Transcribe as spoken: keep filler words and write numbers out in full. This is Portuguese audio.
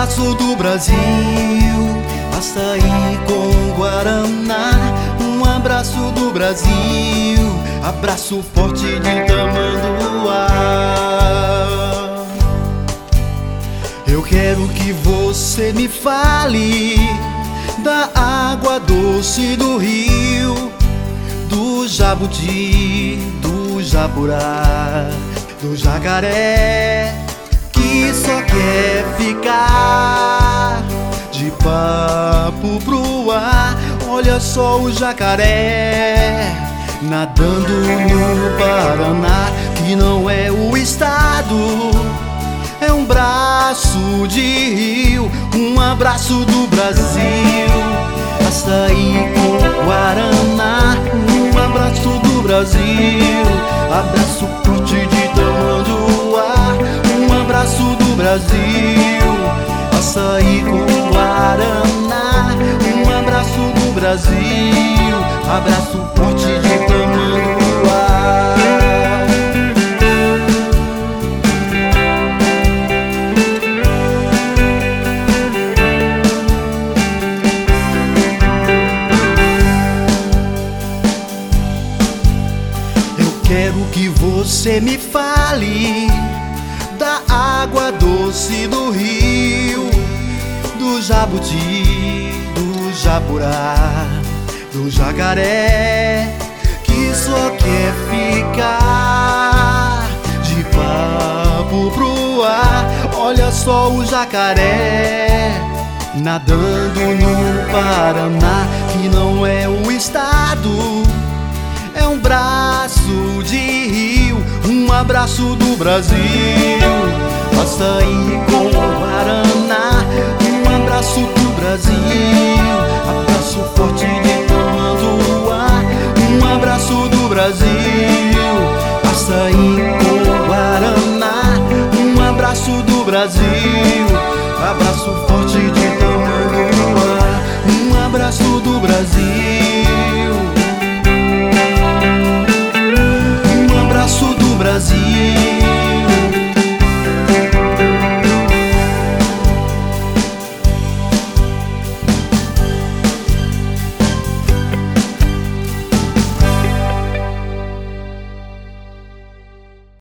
abraço do Brasil, açaí com guaraná. Um abraço do Brasil, abraço forte de tamanduá. Eu quero que você me fale da água doce do rio, do jabuti, do jaburá, do jacaré que só quer ficar de papo pro ar. Olha só o jacaré nadando no Paraná, que não é o estado, é um braço de rio. Um abraço do Brasil, açaí com guaraná. Um abraço do Brasil, abraço forte de tamanduá. Um abraço do Brasil, açaí com guaraná. Um abraço do Brasil, abraço forte de tamanduá. Quero que você me fale da água doce do rio, do jabuti, do jaburá, do jacaré que só quer ficar de papo pro ar. Olha só o jacaré nadando no Paraná, que não é o estado, é um braço de rio. Um abraço do Brasil, açaí com guaraná. Um abraço do Brasil, abraço forte de tamanduá. Um abraço do Brasil, açaí com guaraná. Um abraço do Brasil, abraço forte de tamanduá. Um abraço do Brasil,